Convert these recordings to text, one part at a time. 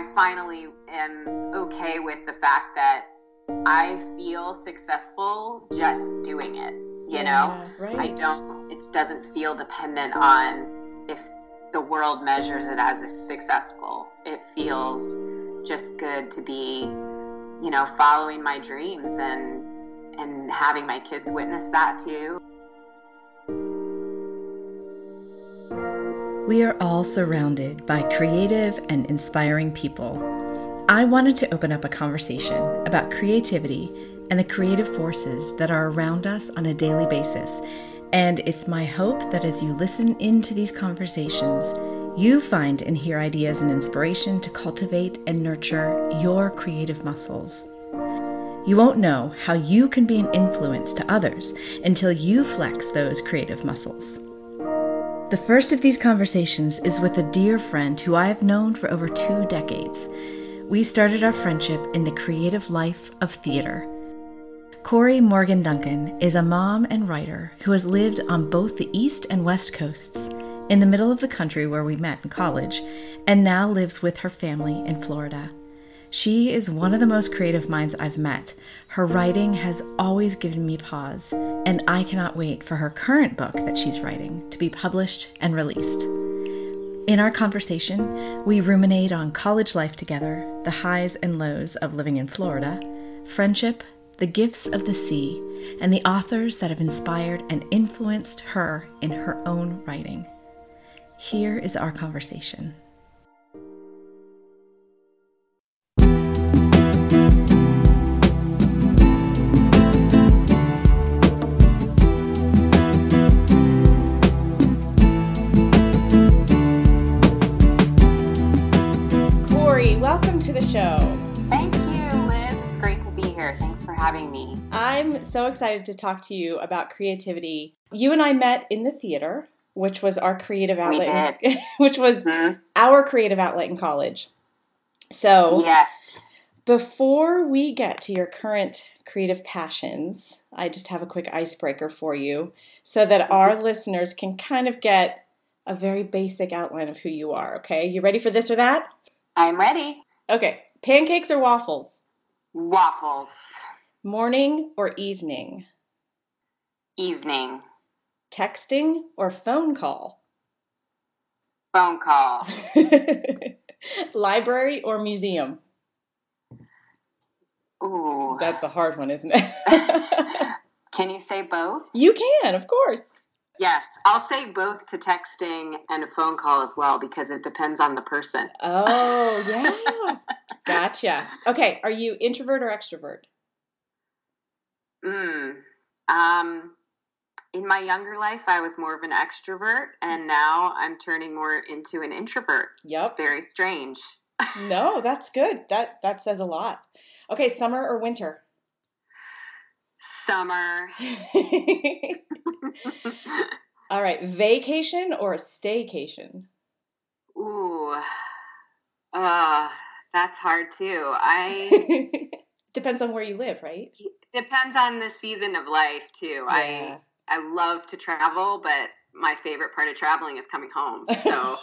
I finally am okay with the fact that I feel successful just doing it, you know? Right. It doesn't feel dependent on if the world measures it as a successful. It feels just good to be, following my dreams and having my kids witness that too. We are all surrounded by creative and inspiring people. I wanted to open up a conversation about creativity and the creative forces that are around us on a daily basis. And it's my hope that as you listen into these conversations, you find and hear ideas and inspiration to cultivate and nurture your creative muscles. You won't know how you can be an influence to others until you flex those creative muscles. The first of these conversations is with a dear friend who I have known for over 2 decades. We started our friendship in the creative life of theater. Corey Morgan Duncan is a mom and writer who has lived on both the East and West Coasts, in the middle of the country where we met in college, and now lives with her family in Florida. She is one of the most creative minds I've met. Her writing has always given me pause, and I cannot wait for her current book that she's writing to be published and released. In our conversation, we ruminate on college life together, the highs and lows of living in Florida, friendship, the gifts of the sea, and the authors that have inspired and influenced her in her own writing. Here is our conversation. Welcome to the show. Thank you, Liz. It's great to be here. Thanks for having me. I'm so excited to talk to you about creativity. You and I met in the theater, which was our creative outlet. We did. Which was our creative outlet in college. So, yes. Before we get to your current creative passions, I just have a quick icebreaker for you so that our listeners can kind of get a very basic outline of who you are, okay? You ready for this or that? I'm ready. Okay. Pancakes or waffles? Waffles. Morning or evening? Evening. Texting or phone call? Phone call. Library or museum? Ooh. That's a hard one, isn't it? Can you say both? You can, of course. Yes, I'll say both to texting and a phone call as well because it depends on the person. Oh, yeah. Gotcha. Okay, are you introvert or extrovert? In my younger life, I was more of an extrovert, and now I'm turning more into an introvert. Yep. It's very strange. No, that's good. That says a lot. Okay, summer or winter? Summer. All right, vacation or a staycation? Ooh, that's hard too. Depends on where you live, right? Depends on the season of life too. Yeah. I love to travel, but my favorite part of traveling is coming home. So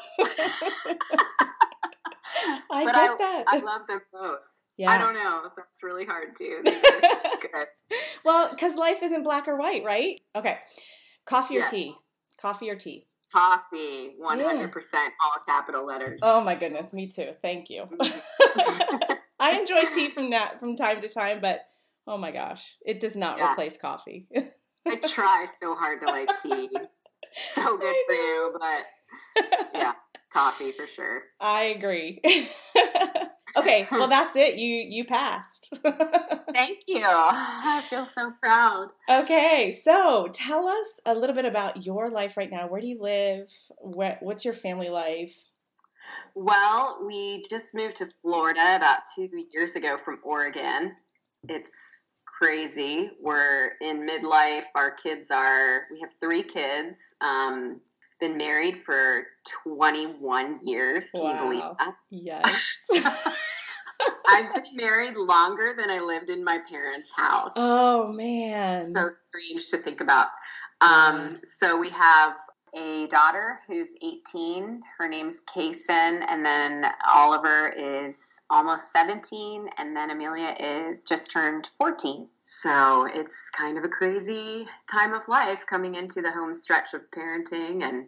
I get that. I love them both. Yeah. I don't know. That's really hard too. These are good. Well, because life isn't black or white, right? Okay. Coffee or tea? Coffee or tea? Coffee, 100%, all capital letters. Oh my goodness, me too. Thank you. I enjoy tea from time to time, but oh my gosh, it does not replace coffee. I try so hard to like tea. So good for you, but yeah, coffee for sure. I agree. Okay, well that's it. You passed. Thank you. I feel so proud. Okay, so tell us a little bit about your life right now. Where do you live? What's your family life? Well, we just moved to Florida about 2 years ago from Oregon. It's crazy. We're in midlife. We have 3 kids. Been married for 21 years. Can you believe that? Yes. I've been married longer than I lived in my parents' house. Oh, man. So strange to think about. So we have a daughter who's 18. Her name's Kaysen, and then Oliver is almost 17, and then Amelia is just turned 14. So it's kind of a crazy time of life coming into the home stretch of parenting. And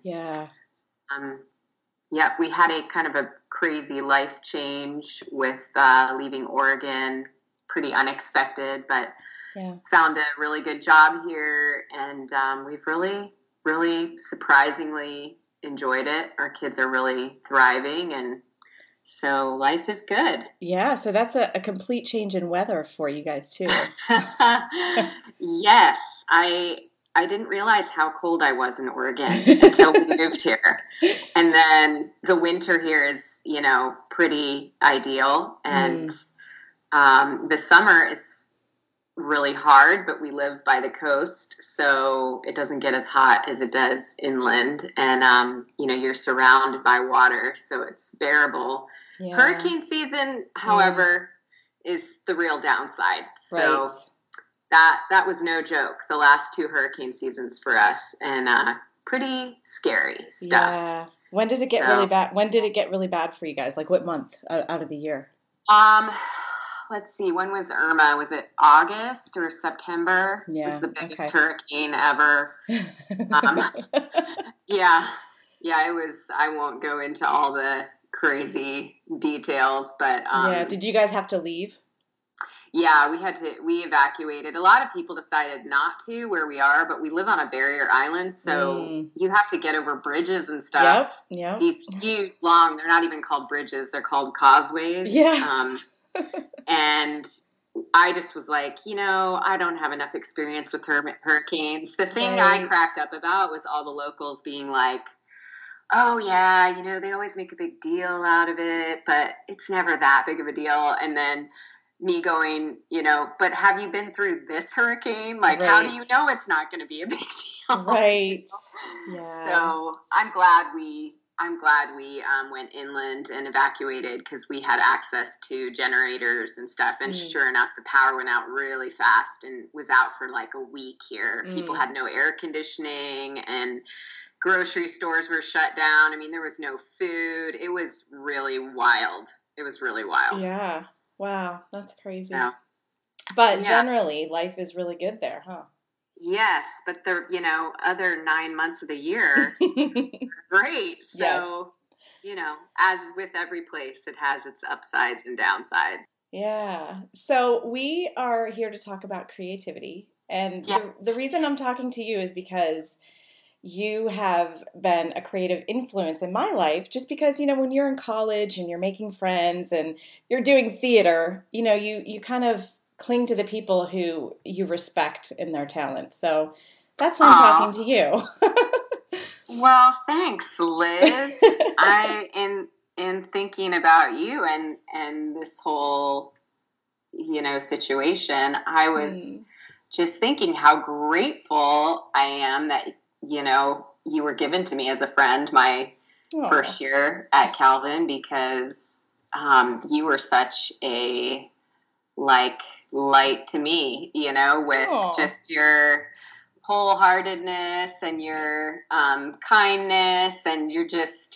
yeah, we had a kind of a crazy life change with leaving Oregon, pretty unexpected, but found a really good job here, and we've really surprisingly enjoyed it. Our kids are really thriving, and so life is good. Yeah, so that's a complete change in weather for you guys too. Yes, I didn't realize how cold I was in Oregon until we moved here. And then the winter here is, pretty ideal, and the summer is really hard, but we live by the coast, so it doesn't get as hot as it does inland, and you're surrounded by water, so it's bearable. Hurricane season, however, is the real downside. So that was no joke, the last 2 hurricane seasons for us, and pretty scary stuff. When does it get really bad? When did it get really bad for you guys? Like what month out of the year? Let's see, when was Irma? Was it August or September? It was the biggest hurricane ever. It was. I won't go into all the crazy details, but did you guys have to leave? Yeah, we evacuated. A lot of people decided not to where we are, but we live on a barrier island, so you have to get over bridges and stuff. Yep. These huge, long, they're not even called bridges, they're called causeways. Yeah. And I just was like, I don't have enough experience with hurricanes. The thing I cracked up about was all the locals being like, oh, yeah, they always make a big deal out of it, but it's never that big of a deal. And then me going, but have you been through this hurricane? Like, how do you know it's not going to be a big deal? Right. Yeah. So I'm glad we went inland and evacuated because we had access to generators and stuff. And sure enough, the power went out really fast and was out for like a week here. People had no air conditioning and grocery stores were shut down. I mean, there was no food. It was really wild. Yeah. Wow. That's crazy. So, but generally, life is really good there, huh? Yes, but the other 9 months of the year great. So, as with every place, it has its upsides and downsides. Yeah. So we are here to talk about creativity. And the reason I'm talking to you is because you have been a creative influence in my life, just because, when you're in college and you're making friends and you're doing theater, you kind of cling to the people who you respect in their talent. So that's why I'm talking to you. Well, thanks, Liz. In thinking about you and this whole, situation, I was just thinking how grateful I am that, you were given to me as a friend my first year at Calvin, because you were such a light to me, with just your wholeheartedness and your kindness, and you're just,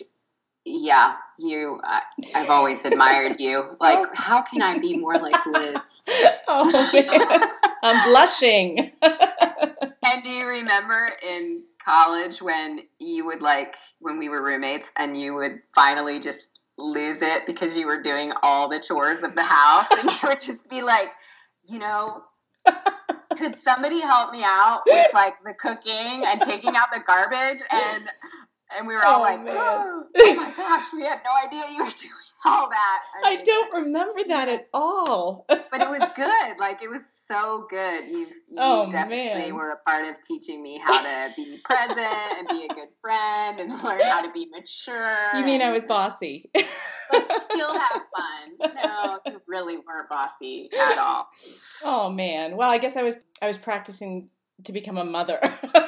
I've always admired you. Like, how can I be more like Liz? Oh, man. I'm blushing. And do you remember in college when you would when we were roommates and you would finally just lose it because you were doing all the chores of the house, and you would just be like, could somebody help me out with the cooking and taking out the garbage? And we were all oh my gosh, we had no idea you were doing all that. I don't remember that at all. But it was good. It was so good. You definitely were a part of teaching me how to be present and be a good friend and learn how to be mature. You mean I was bossy? But still have fun. No, you really weren't bossy at all. Oh, man. Well, I guess I was practicing to become a mother.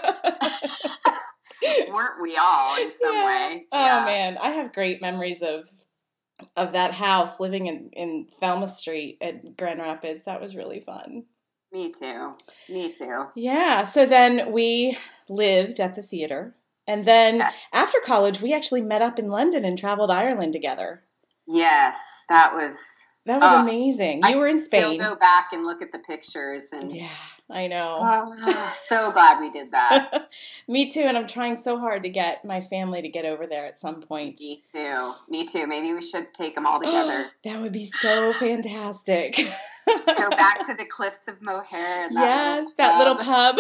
Weren't we all in some way? Oh, man. I have great memories of that house, living in Thelma Street at Grand Rapids. That was really fun. Me too. Yeah. So then we lived at the theater. And then Yeah. after college, we actually met up in London and traveled Ireland together. Yes, that was. That was Oh, amazing. I You were in still Spain. go back and look at the pictures, and Yeah, I know. so glad we did that. Me too, and I'm trying so hard to get my family to get over there at some point. Me too. Me too. Maybe we should take them all Oh, together. that would be so fantastic. Go back to the Cliffs of Moher and that little Yes, that little pub. pub.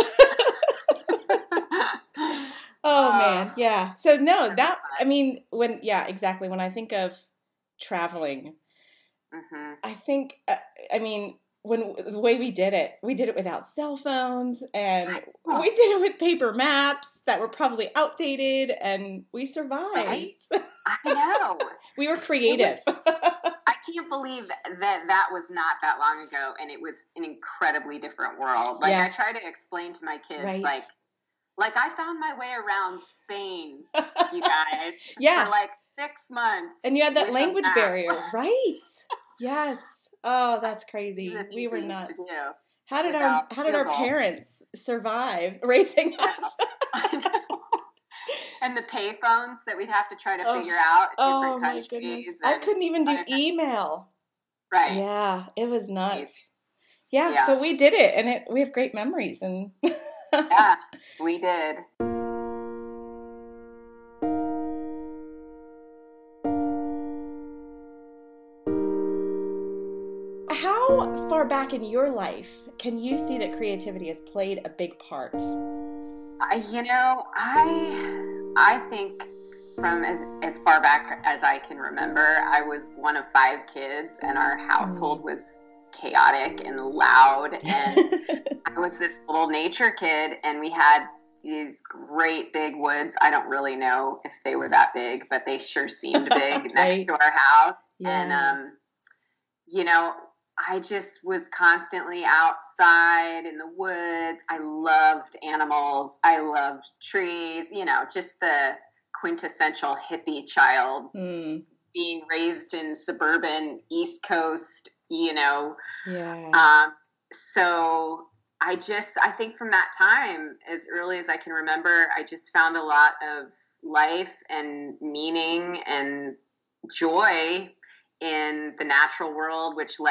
Oh man, yeah. So no, So that I fun. mean, exactly. When I think of traveling, Hmm. I think I mean, when the way we did it without cell phones, and we Oh, did it with paper maps that were probably outdated, and we right? survived. I know. We were It creative. was. I can't believe that was not that long ago, and it was an incredibly different world. Like Yeah, I try to explain to my kids, right. like I found my way around Spain, you guys, for Yeah, like 6 months and you had that with a language map. barrier, right? Yes. Oh, that's Do the crazy. We things were we used to do nuts. How did our without how did our Google. parents survive raising I us? know. And the pay phones that we'd have to try to Oh, figure out in different oh my goodness. countries, I and couldn't even do I, email. right, Yeah, it was nuts. Yeah, yeah, but we did it, and we have great memories. And yeah, we did. how far back in your life can you see that creativity has played a big part? I think from as far back as I can remember, I was one of 5 kids, and our Mm. household was chaotic and loud, and I was this little nature kid, and we had these great big woods. I don't really know if they were that big, but they sure seemed big next Right? to our house. And, Yeah. you know, I just was constantly outside in the woods. I loved animals. I loved trees, just the quintessential hippie child Mm. being raised in suburban East Coast, Yeah. um, so I think from that time, as early as I can remember, I just found a lot of life and meaning and joy in the natural world,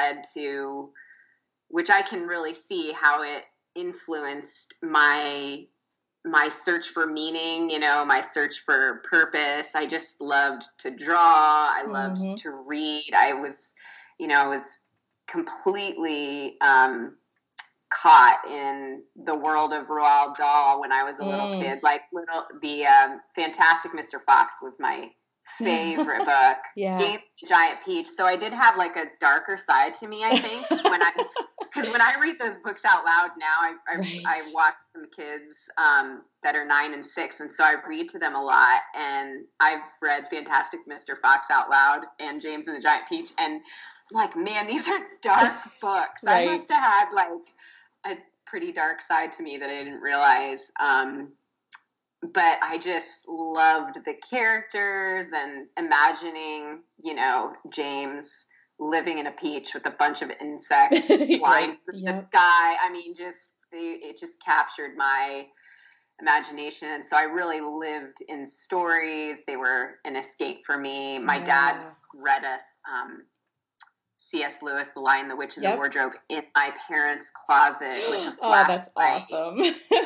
which I can really see how it influenced my search for meaning, my search for purpose. I just loved to draw. I loved Hmm. to read. I was completely caught in the world of Roald Dahl when I was a little Mm. kid. Like the Fantastic Mr. Fox was my favorite book. Yeah. James the Giant Peach. So I did have like a darker side to me, I think, because when I read those books out loud now, Right. I watch some kids that are 9 and 6, and so I read to them a lot. And I've read Fantastic Mr. Fox out loud and James and the Giant Peach, and I'm like, man, these are dark books. I Right. must have had like a pretty dark side to me that I didn't realize. But I just loved the characters and imagining, James living in a peach with a bunch of insects flying Right. through the Yep. sky. I mean, it just captured my imagination. And so I really lived in stories. They were an escape for me. My dad Yeah. read us C.S. Lewis, The Lion, the Witch, and the Yep. Wardrobe in my parents' closet with a Oh, that's flashlight. awesome.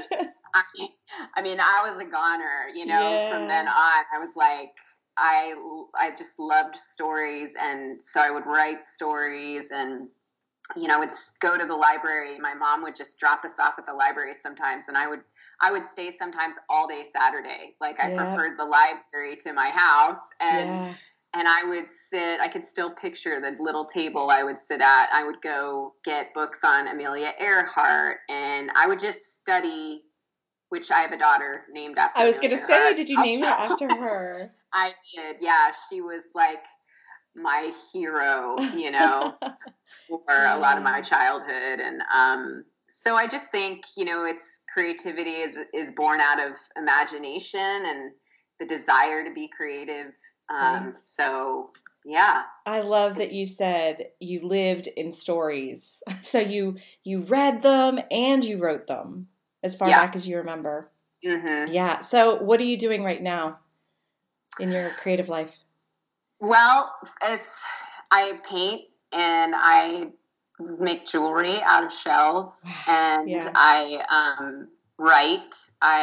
I mean, I was a goner, from then Yeah. on. I was like, I just loved stories, and so I would write stories, and would go to the library. My mom would just drop us off at the library sometimes, and I would stay sometimes all day Saturday. Like I Yep. preferred the library to my house, and Yeah. I would sit. I could still picture the little table I would sit at. I would go get books on Amelia Earhart, and I would just study, which I have a daughter named after I was Amelia gonna say, Earhart. did you name Also, her after her? I did. Yeah, she was like my hero, for a lot of my Yeah. childhood. And so I just think, it's creativity is born out of imagination and the desire to be creative. Right. So yeah, I love that it's you said you lived in stories. So you read them and you wrote them as far yeah, back as you remember. Mm-hmm. Yeah. So what are you doing right now in your creative life? Well, as I paint and I make jewelry out of shells, Wow. and Yeah. I write.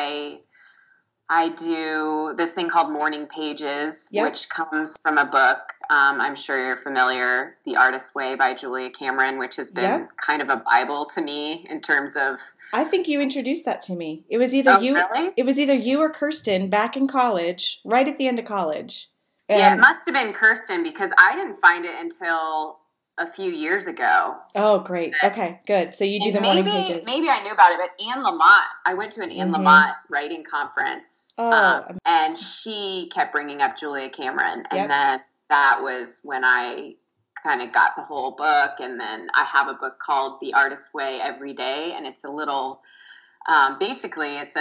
I do this thing called Morning Pages, Yep. which comes from a book. I'm sure you're familiar, The Artist's Way by Julia Cameron, which has been Yep. kind of a Bible to me in terms of. I think you introduced that to me. Oh, really? It was either you or Kirsten back in college, right at the end of college. Yeah, it And must have been Kirsten because I didn't find it until a few years ago. oh, great. Okay, good. So you do And the morning pages. maybe I knew about it, but Anne Lamott, I went to an Anne Mm-hmm. Lamott writing conference, Oh, and she kept bringing up Julia Cameron. And yep. then that was when I kind of got the whole book. And then I have a book called The Artist's Way Every Day. And it's a little, basically, it's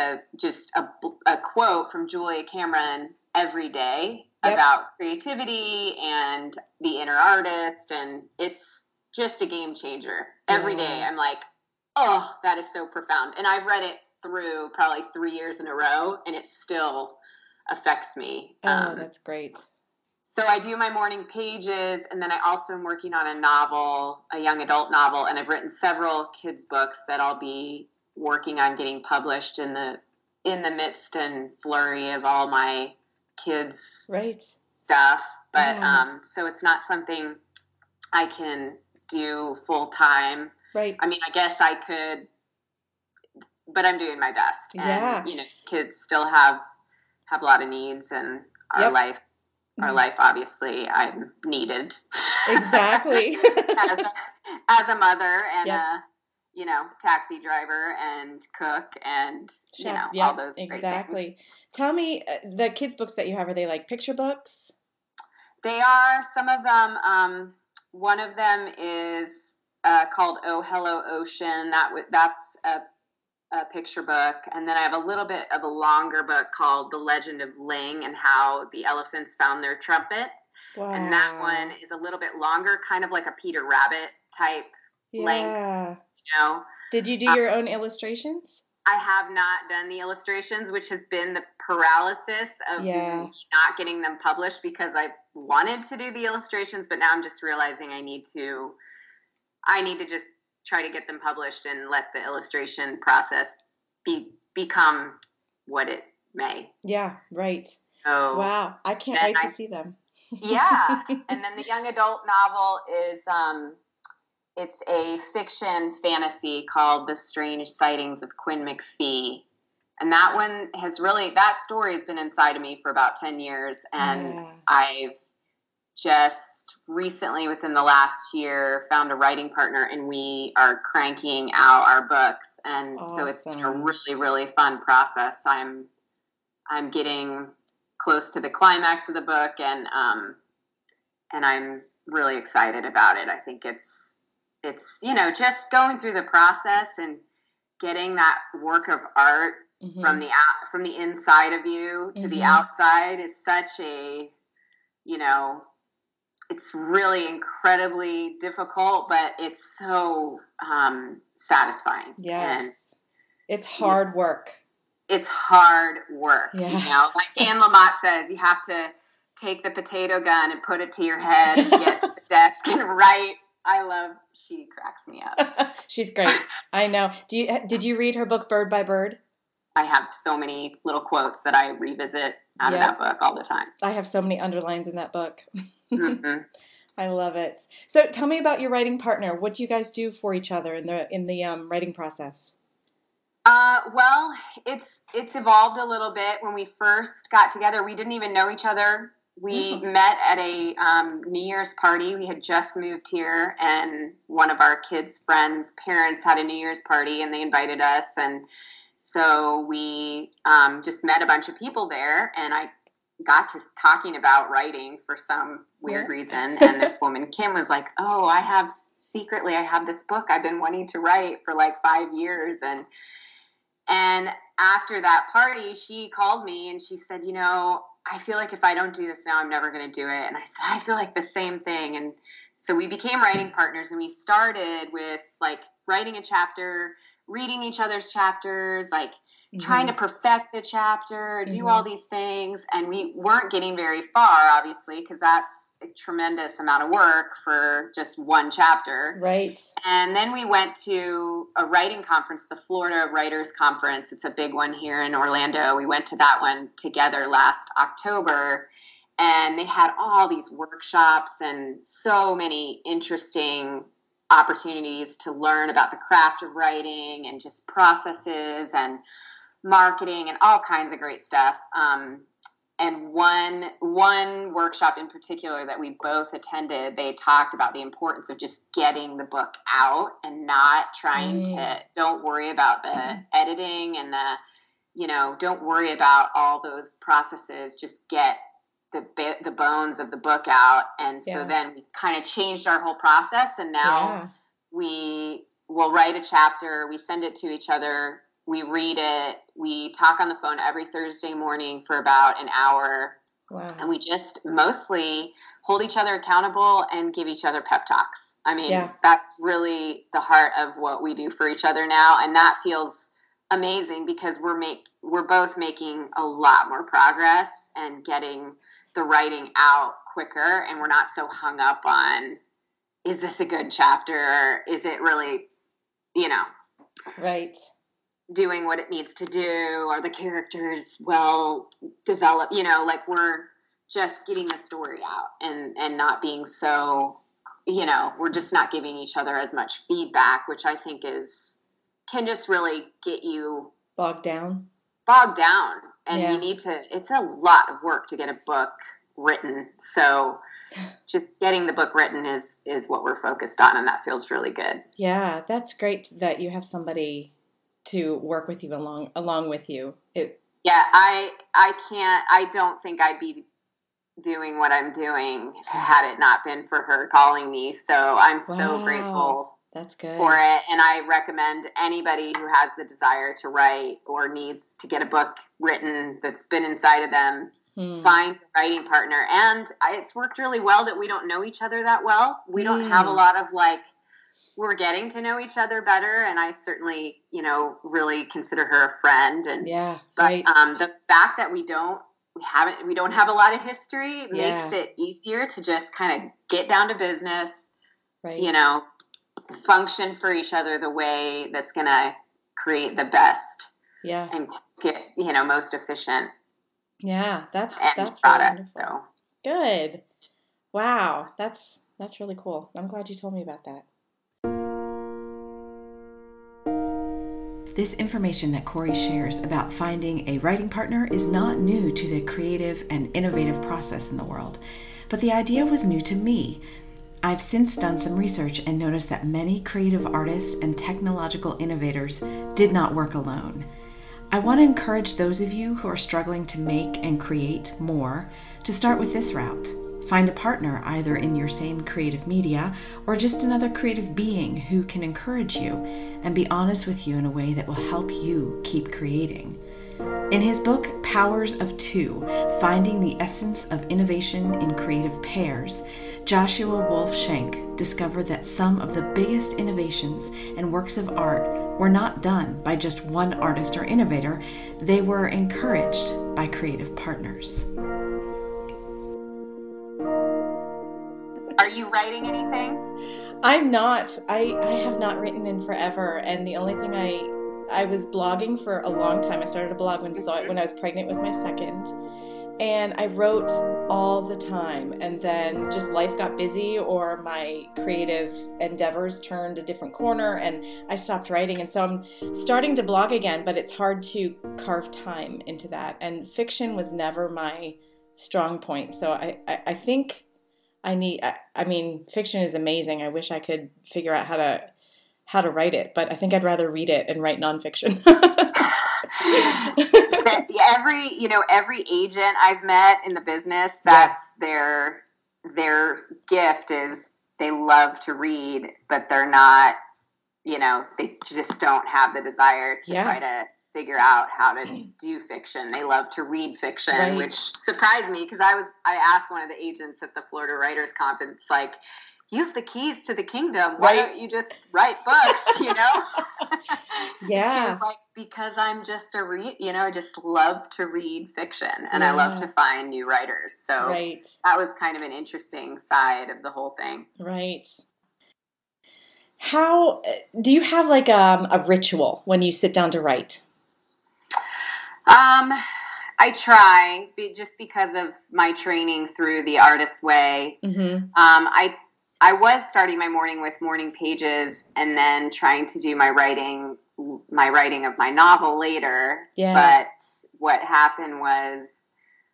a quote from Julia Cameron every day Yep. about creativity and the inner artist. And it's just a game changer. Every day Yeah. I'm like, oh, that is so profound. And I've read it through probably 3 years in a row, and it still affects me. Oh, that's great. So I do my morning pages, and then I also am working on a novel, a young adult novel, and I've written several kids' books that I'll be working on getting published in the midst and flurry of all my kids' Right. stuff. But Yeah. so it's not something I can do full time. Right. I mean, I guess I could, but I'm doing my best. And Yeah. kids still have a lot of needs, and our Yep. life, obviously, I'm needed. Exactly. as a mother and Yep. a taxi driver and cook and Chef. all Yep. those great things. Exactly. Tell me, the kids' books that you have, are they like picture books? They are some of them. One of them is called "Oh Hello Ocean." That's a picture book, and then I have a little bit of a longer book called "The Legend of Ling" and how the elephants found their trumpet. And that one Wow. is a little bit longer, kind of like a Peter Rabbit type length. Yeah. You know, Did you do um, your own illustrations? I have not done the illustrations, which has been the paralysis of Yeah. not getting them published because I wanted to do the illustrations, but now I'm just realizing I need to just try to get them published and let the illustration process become what it may. Yeah, right. So Wow. I can't then wait to see them. yeah. And then the young adult novel is, it's a fiction fantasy called The Strange Sightings of Quinn McPhee. And that one that story has been inside of me for about 10 years. And Yeah. I've just recently, within the last year, found a writing partner, and we are cranking out our books. And so it's been a Awesome. really, really fun process. I'm getting close to the climax of the book, and I'm really excited about it. I think it's just going through the process and getting that work of art from the inside of you to the outside is such a it's really incredibly difficult, but it's so satisfying. Yes. And It's hard work. it's hard work. Yeah. Like Anne Lamott says, you have to take the potato gun and put it to your head and get to the desk and write. She cracks me up. She's great. I know. Did you read her book Bird by Bird? I have so many little quotes that I revisit out of that book all the time. I have so many underlines in that book. Mm-hmm. I love it. So tell me about your writing partner. What do you guys do for each other in the writing process? Well, it's evolved a little bit. When we first got together, we didn't even know each other. We met at a New Year's party. We had just moved here, and one of our kids' friends' parents had a New Year's party, and they invited us. And so we just met a bunch of people there, and I got to talking about writing for some weird reason. And this woman, Kim, was like, oh, I have this book I've been wanting to write for like 5 years. And after that party, she called me and she said, I feel like if I don't do this now, I'm never going to do it. And I said, I feel like the same thing. And so we became writing partners, and we started with like writing a chapter, reading each other's chapters, like trying to perfect the chapter, do all these things. And we weren't getting very far, obviously, because that's a tremendous amount of work for just one chapter. Right. And then we went to a writing conference, the Florida Writers Conference. It's a big one here in Orlando. We went to that one together last October, and they had all these workshops and so many interesting opportunities to learn about the craft of writing and just processes and marketing and all kinds of great stuff. And one workshop in particular that we both attended, they talked about the importance of just getting the book out and not trying to, don't worry about the editing and don't worry about all those processes, just get the bones of the book out. And so then we kind of changed our whole process, and now we will write a chapter, we send it to each other, we read it, we talk on the phone every Thursday morning for about an hour. Wow. And we just mostly hold each other accountable and give each other pep talks. I mean, that's really the heart of what we do for each other now. And that feels amazing because we're both making a lot more progress and getting the writing out quicker. And we're not so hung up on, is this a good chapter? Or is it really, right, doing what it needs to do? Are the characters well developed? Like we're just getting the story out and not being so, we're just not giving each other as much feedback, which I think can just really get you bogged down. And you need to, it's a lot of work to get a book written. So just getting the book written is what we're focused on. And that feels really good. Yeah. That's great that you have somebody to work with you along with you. I don't think I'd be doing what I'm doing had it not been for her calling me. So I'm so grateful. That's good. For it. And I recommend anybody who has the desire to write or needs to get a book written that's been inside of them, find a writing partner. And it's worked really well that we don't know each other that well. We don't have a lot of we're getting to know each other better. And I certainly, really consider her a friend. And the fact that we don't have a lot of history makes it easier to just kind of get down to business, function for each other the way that's going to create the best and get, most efficient. Yeah. That's product. Really so good. Wow. That's really cool. I'm glad you told me about that. This information that Corey shares about finding a writing partner is not new to the creative and innovative process in the world, but the idea was new to me. I've since done some research and noticed that many creative artists and technological innovators did not work alone. I want to encourage those of you who are struggling to make and create more to start with this route. Find a partner either in your same creative media or just another creative being who can encourage you and be honest with you in a way that will help you keep creating. In his book, Powers of Two, Finding the Essence of Innovation in Creative Pairs, Joshua Wolf-Shank discovered that some of the biggest innovations and works of art were not done by just one artist or innovator. They were encouraged by creative partners. Are you writing anything? I'm not. I have not written in forever, and the only thing I was blogging for a long time. I started a blog when I was pregnant with my second. And I wrote all the time, and then just life got busy or my creative endeavors turned a different corner and I stopped writing. And so I'm starting to blog again, but it's hard to carve time into that. And fiction was never my strong point. So I think fiction is amazing. I wish I could figure out how to write it, but I think I'd rather read it and write nonfiction. Every agent I've met in the business, that's their gift is they love to read, but they're not, they just don't have the desire to try to figure out how to do fiction. They love to read fiction, which surprised me because I asked one of the agents at the Florida Writers Conference, you have the keys to the kingdom. Why don't you just write books, Yeah. She was like, because I'm just I just love to read fiction and I love to find new writers. So that was kind of an interesting side of the whole thing. Right. How do you have like a ritual when you sit down to write? I try, just because of my training through the Artist's Way. Mm-hmm. I was starting my morning with morning pages and then trying to do my writing of my novel later. Yeah. But what happened was,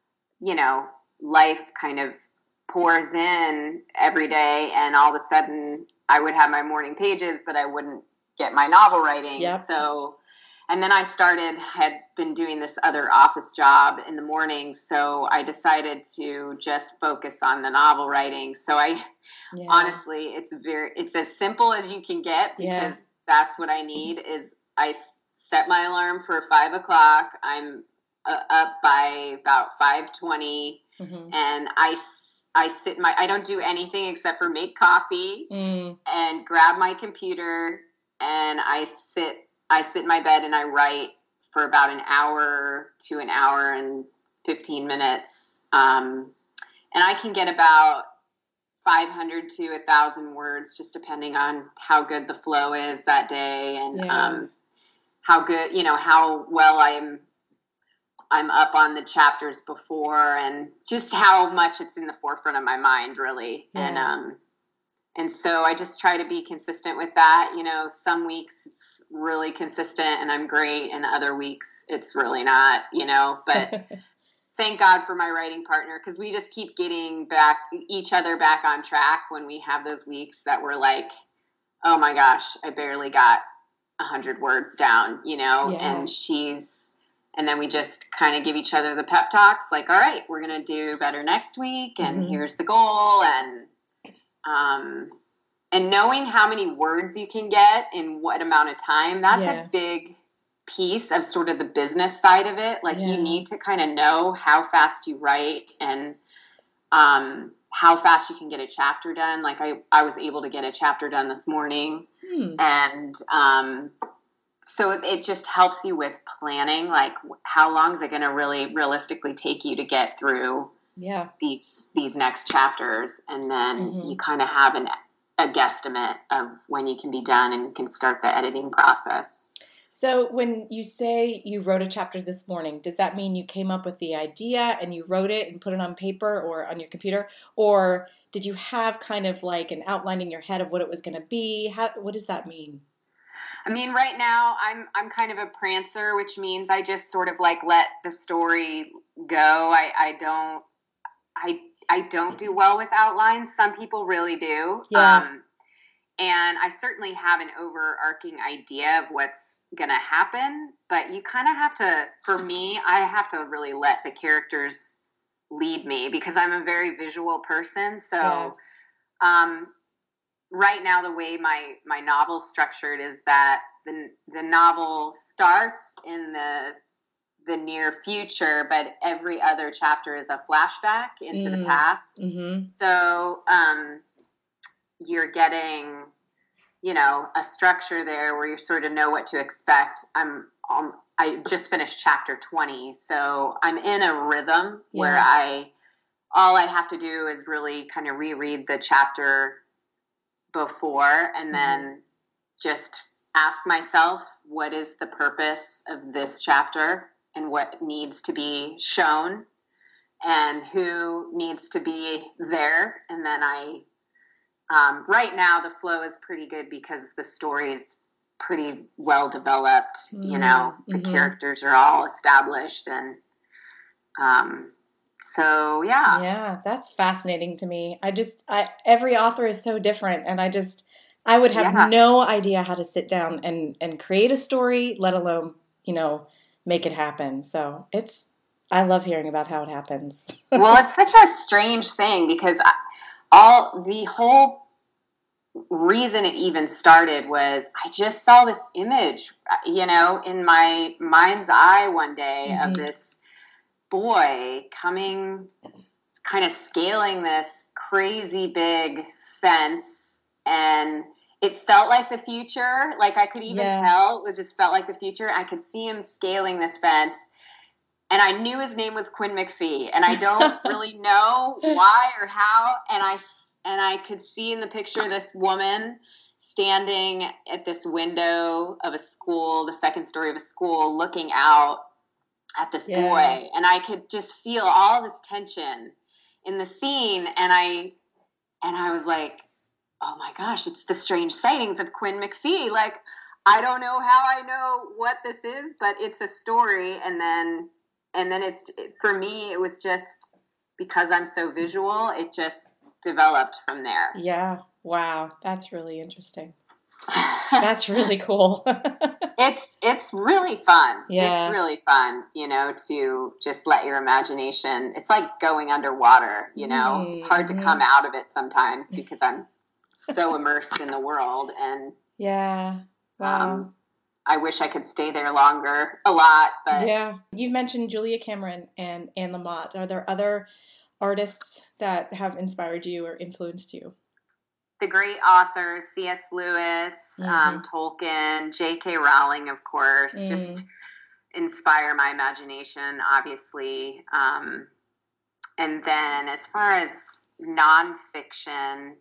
life kind of pours in every day, and all of a sudden I would have my morning pages, but I wouldn't get my novel writing. Yep. So, and then I had been doing this other office job in the mornings. So I decided to just focus on the novel writing. So honestly, it's as simple as you can get, because that's what I need. Is I set my alarm for 5:00. I'm up by about 5:20. Mm-hmm. And I sit I don't do anything except for make coffee and grab my computer, and I sit in my bed and I write for about an hour to an hour and 15 minutes. And I can get about 500 to 1,000 words, just depending on how good the flow is that day, and how good, how well I'm up on the chapters before, and just how much it's in the forefront of my mind, really. Yeah. And so I just try to be consistent with that. Some weeks it's really consistent and I'm great, and other weeks it's really not, but thank God for my writing partner, because we just keep getting each other back on track when we have those weeks that we're like, oh my gosh, I barely got 100 words down, and then we just kind of give each other the pep talks, like, all right, we're going to do better next week, and here's the goal. And knowing how many words you can get in what amount of time, that's a big piece of sort of the business side of it. Like, you need to kind of know how fast you write, and how fast you can get a chapter done. Like, I was able to get a chapter done this morning. And so it just helps you with planning, like, how long is it going to really realistically take you to get through these next chapters, and then you kind of have a guesstimate of when you can be done and you can start the editing process. So when you say you wrote a chapter this morning, does that mean you came up with the idea and you wrote it and put it on paper or on your computer? Or did you have kind of like an outline in your head of what it was going to be? What does that mean? I mean, right now I'm kind of a prancer, which means I just sort of like let the story go. I don't do well with outlines. Some people really do. Yeah. And I certainly have an overarching idea of what's going to happen, but you kind of have to, for me, I have to really let the characters lead me, because I'm a very visual person. So, right now, the way my novel's structured is that the novel starts in the near future, but every other chapter is a flashback into the past. Mm-hmm. So, you're getting, a structure there where you sort of know what to expect. I just finished chapter 20, so I'm in a rhythm where all I have to do is really kind of reread the chapter before, and then just ask myself, what is the purpose of this chapter, and what needs to be shown, and who needs to be there. And then right now the flow is pretty good because the story's pretty well developed. The characters are all established, and so yeah, that's fascinating to me. Every author is so different, and I would have no idea how to sit down and create a story, let alone make it happen. So I love hearing about how it happens. Well, it's such a strange thing, because the whole reason it even started was I just saw this image, in my mind's eye one day of this boy coming kind of scaling this crazy big fence, and it felt like the future. Like I could even tell it just felt like the future. I could see him scaling this fence, and I knew his name was Quinn McPhee, and I don't really know why or how. And I could see in the picture this woman standing at this window of a school, the second story of a school, looking out at this boy, and I could just feel all this tension in the scene, and I was like, oh my gosh, it's the strange sightings of Quinn McPhee. Like, I don't know how I know what this is, but it's a story. And then it's, for me, it was just because I'm so visual, it just developed from there. Yeah. Wow. That's really interesting. That's really cool. It's really fun. Yeah. It's really fun, you know, to just let your imagination, it's like going underwater, you know, it's hard to come out of it sometimes because I'm so immersed in the world. And wow. I wish I could stay there longer a lot, but yeah. You've mentioned Julia Cameron and Anne Lamott. Are there other artists that have inspired you or influenced you? The great authors, C.S. Lewis, Tolkien, J.K. Rowling, of course, just inspire my imagination, obviously. And then as far as nonfiction,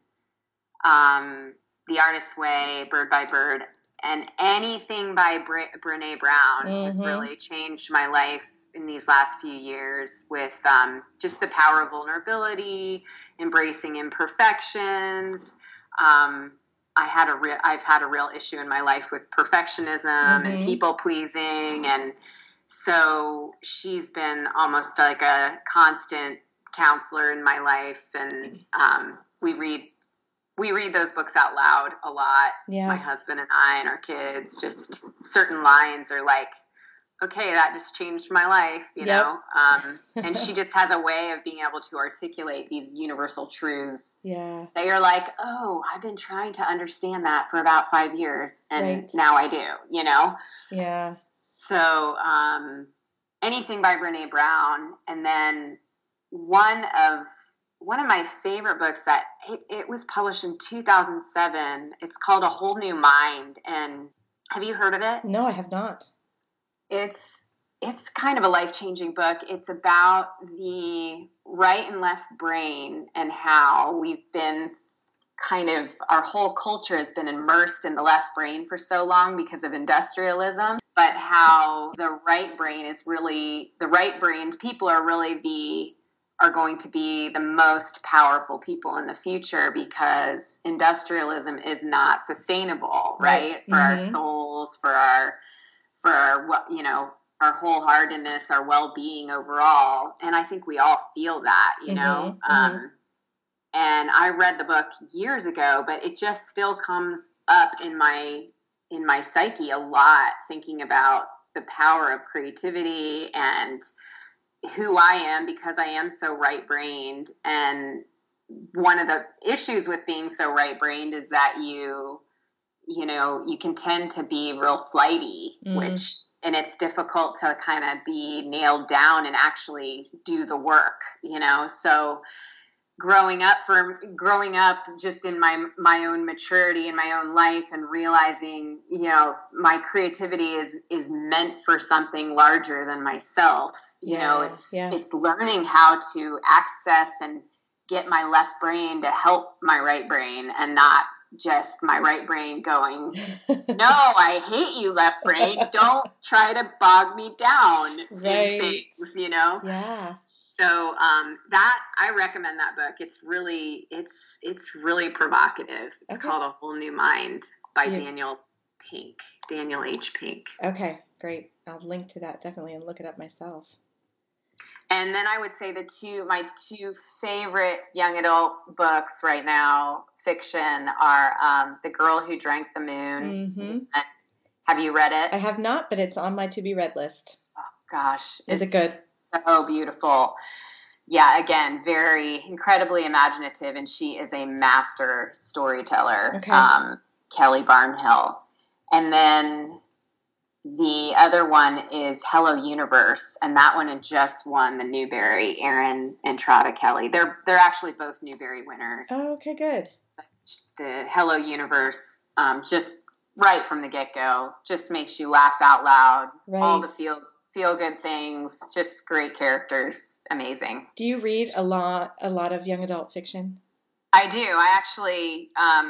The Artist's Way, Bird by Bird, and anything by Brené Brown has really changed my life in these last few years with just the power of vulnerability, embracing imperfections. I've had a real issue in my life with perfectionism and people pleasing, and so she's been almost like a constant counselor in my life. And we read those books out loud a lot. Yeah. My husband and I and our kids, just certain lines are like, okay, that just changed my life, you know? And she just has a way of being able to articulate these universal truths. Yeah. That you're like, oh, I've been trying to understand that for about 5 years. And now I do, you know? Yeah. So, anything by Brené Brown. And then one of my favorite books that it was published in 2007. It's called A Whole New Mind. And have you heard of it? No, I have not. It's kind of a life-changing book. It's about the right and left brain and how we've been our whole culture has been immersed in the left brain for so long because of industrialism, but how the right-brained people are going to be the most powerful people in the future because industrialism is not sustainable, right? For our souls, for our wholeheartedness, our well-being overall. And I think we all feel that, you know? And I read the book years ago, but it just still comes up in my psyche a lot, thinking about the power of creativity and who I am because I am so right-brained. And one of the issues with being so right-brained is that you can tend to be real flighty, and it's difficult to kind of be nailed down and actually do the work, you know? So growing up just in my own maturity in my own life and realizing, you know, my creativity is meant for something larger than myself. You know, it's learning how to access and get my left brain to help my right brain and not just my right brain going, no, I hate you, left brain. Don't try to bog me down in things, you know? Yeah. So that I recommend that book. It's really provocative. It's called A Whole New Mind by Daniel H. Pink. Okay, great. I'll link to that definitely and look it up myself. And then I would say my two favorite young adult books right now, fiction, are The Girl Who Drank the Moon. Have you read it? I have not, but it's on my to-be-read list. Oh, gosh. Is it good? So beautiful. Yeah, again, very incredibly imaginative, and she is a master storyteller, Kelly Barnhill. And then the other one is Hello Universe, and that one had just won the Newbery. Erin and Trada Kelly. They're actually both Newbery winners. Oh, okay, good. The Hello Universe, just right from the get-go, just makes you laugh out loud. Right. All the feel good things, just great characters, amazing. Do you read a lot of young adult fiction? I do. I actually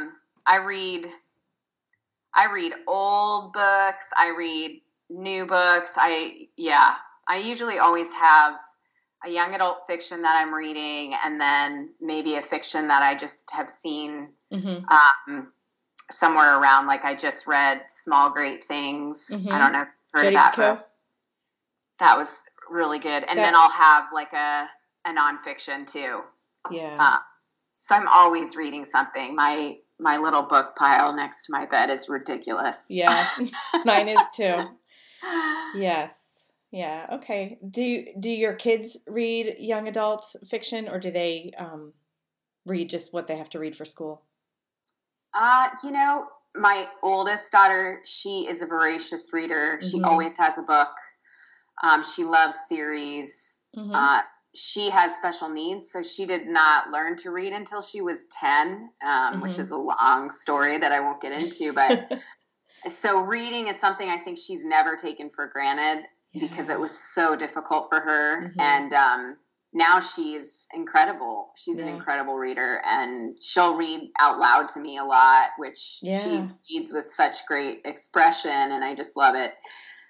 I read old books. I read new books. I usually always have a young adult fiction that I'm reading, and then maybe a fiction that I just have seen somewhere around. Like I just read Small Great Things. I don't know if you've heard of that book. That was really good. And then I'll have like a nonfiction too. Yeah. So I'm always reading something. My little book pile next to my bed is ridiculous. Yeah, mine is too. Yes. Yeah. Okay. Do your kids read young adult fiction, or do they read just what they have to read for school? My oldest daughter, she is a voracious reader. She always has a book. She loves series. She has special needs, so she did not learn to read until she was 10, which is a long story that I won't get into. But so reading is something I think she's never taken for granted because it was so difficult for her. And now she's incredible. She's an incredible reader, and she'll read out loud to me a lot, which she reads with such great expression, and I just love it.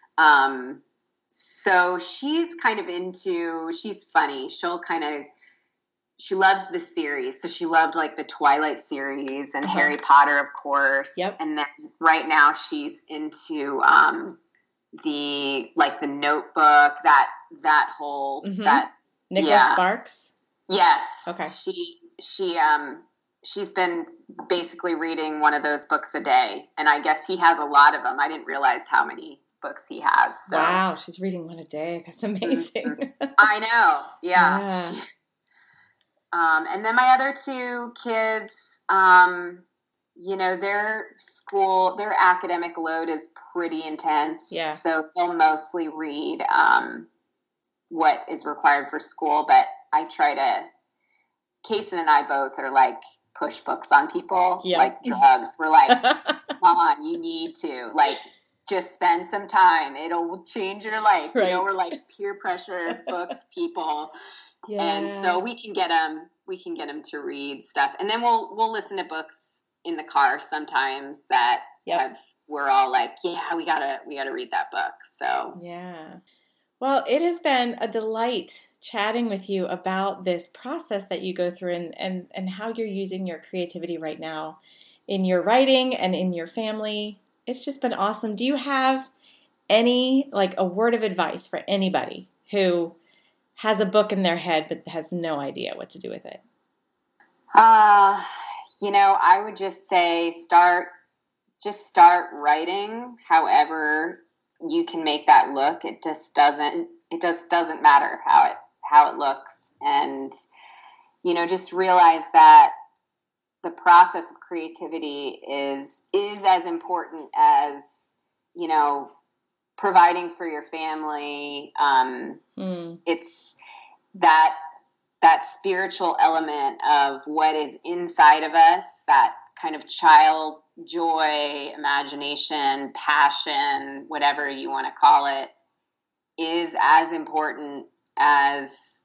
So she's kind of she's funny. She loves the series. So she loved like the Twilight series and Harry Potter, of course. Yep. And then right now she's into the Notebook, that whole that Nicholas Sparks. Yes. Okay. She's been basically reading one of those books a day, and I guess he has a lot of them. I didn't realize how many books he has. So. Wow, she's reading one a day. That's amazing. I know. Yeah. And then my other two kids, their academic load is pretty intense. Yeah. So they'll mostly read what is required for school, but I try to, Kason and I both are like push books on people, like drugs. We're like, come on, you need to, like, just spend some time. It'll change your life. Right. We're like peer pressure book people. Yeah. And so we can get them to read stuff. And then we'll listen to books in the car sometimes that we're all like, yeah, we gotta read that book. So yeah. Well, it has been a delight chatting with you about this process that you go through and how you're using your creativity right now in your writing and in your family. It's just been awesome. Do you have a word of advice for anybody who has a book in their head but has no idea what to do with it? I would just say start writing however you can make that look. It just doesn't matter how it looks. And, just realize that the process of creativity is as important as, providing for your family. It's that spiritual element of what is inside of us, that kind of child joy, imagination, passion, whatever you want to call it, is as important as,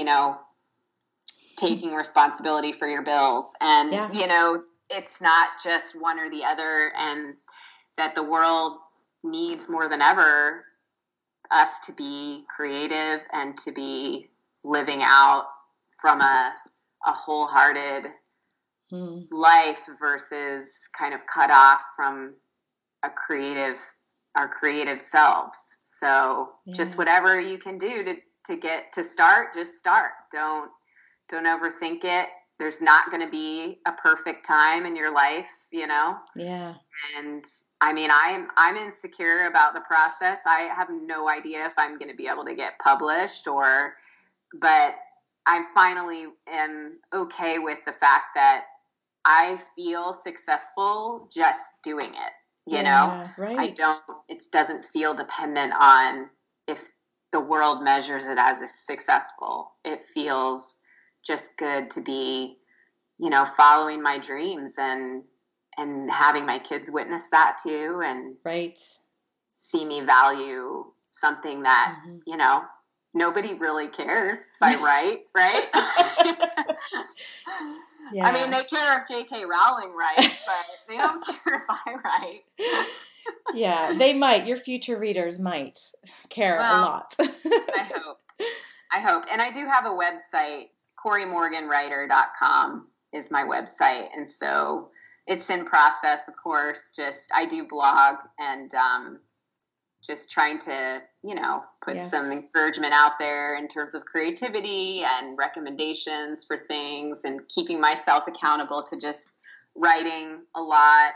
taking responsibility for your bills. And, it's not just one or the other, and that the world needs more than ever us to be creative and to be living out from a wholehearted life versus kind of cut off from our creative selves. So just whatever you can do to get to start, just start. Don't overthink it. There's not going to be a perfect time in your life, Yeah. And I mean, I'm insecure about the process. I have no idea if I'm going to be able to get published but I finally am okay with the fact that I feel successful just doing it. you know? Yeah, right. It doesn't feel dependent on if the world measures it as a successful. It feels just good to be, following my dreams and having my kids witness that too, and right. see me value something that, nobody really cares if I write, right? Yeah. I mean, they care if J.K. Rowling writes, but they don't care if I write. Yeah, they might. Your future readers might care a lot. I hope. And I do have a website, CoreyMorganWriter.com is my website. And so it's in process, of course. I do blog and just trying to, put some encouragement out there in terms of creativity and recommendations for things, and keeping myself accountable to just writing a lot,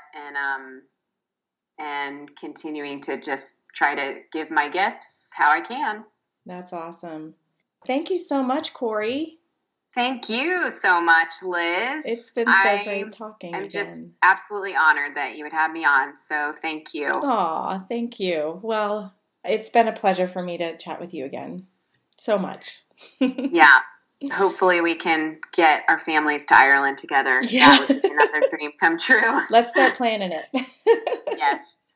and continuing to just try to give my gifts how I can. That's awesome. Thank you so much, Corey. Thank you so much, Liz. It's been so great talking I'm again. just absolutely honored that you would have me on, so thank you. Aw, thank you. Well, it's been a pleasure for me to chat with you again. So much. Yeah. Hopefully we can get our families to Ireland together. Yeah. That would be another dream come true. Let's start planning it. Yes.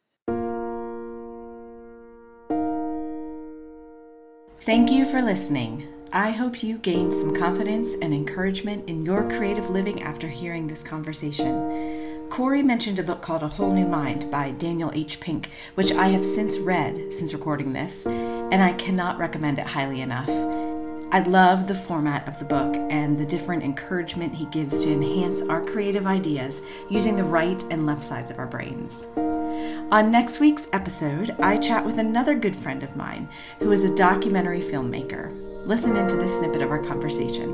Thank you for listening. I hope you gained some confidence and encouragement in your creative living after hearing this conversation. Corey mentioned a book called A Whole New Mind by Daniel H. Pink, which I have since read since recording this, and I cannot recommend it highly enough. I love the format of the book and the different encouragement he gives to enhance our creative ideas using the right and left sides of our brains. On next week's episode, I chat with another good friend of mine who is a documentary filmmaker. Listen into this snippet of our conversation.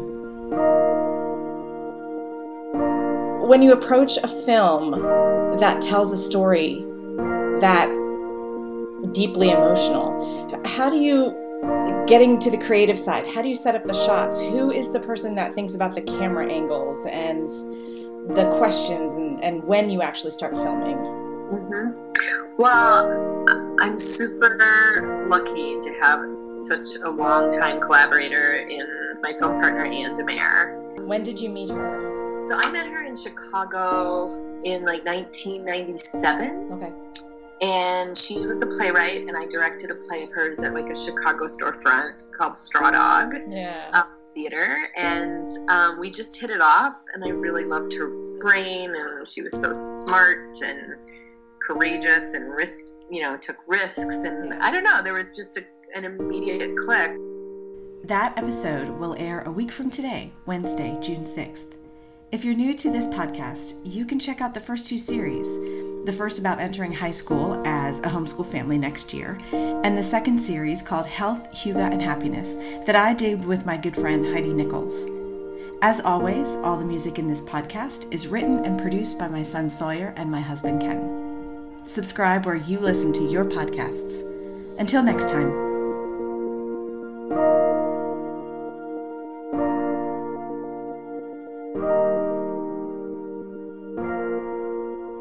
When you approach a film that tells a story that deeply emotional, how do you, getting to the creative side, how do you set up the shots? Who is the person that thinks about the camera angles and the questions and when you actually start filming? Mm-hmm. Well, I'm super lucky to have such a long-time collaborator in my film partner, Anne DeMare. When did you meet her? So I met her in Chicago in 1997. Okay. And she was a playwright, and I directed a play of hers at a Chicago storefront called Straw Dog Theater. And we just hit it off, and I really loved her brain, and she was so smart and courageous and took risks, and I don't know, there was just an immediate click. That episode will air a week from today, Wednesday, June 6th. If you're new to this podcast, you can check out the first two series. The first about entering high school as a homeschool family next year, and the second series called Health, Hygge, and Happiness that I did with my good friend Heidi Nichols. As always, all the music in this podcast is written and produced by my son Sawyer and my husband Ken. Subscribe where you listen to your podcasts. Until next time.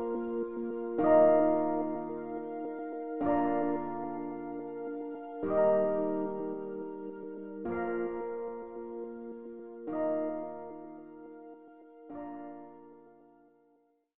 Thank you.